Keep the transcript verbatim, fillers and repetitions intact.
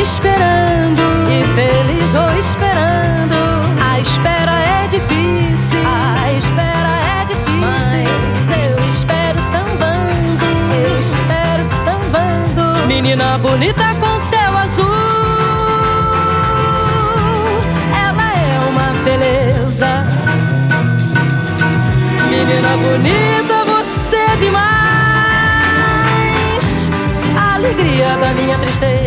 esperando e feliz vou esperando. A espera é difícil, a espera é difícil, mas eu espero sambando, eu espero sambando. Menina bonita com céu azul, ela é uma beleza. Menina bonita, você é demais, a alegria da minha tristeza.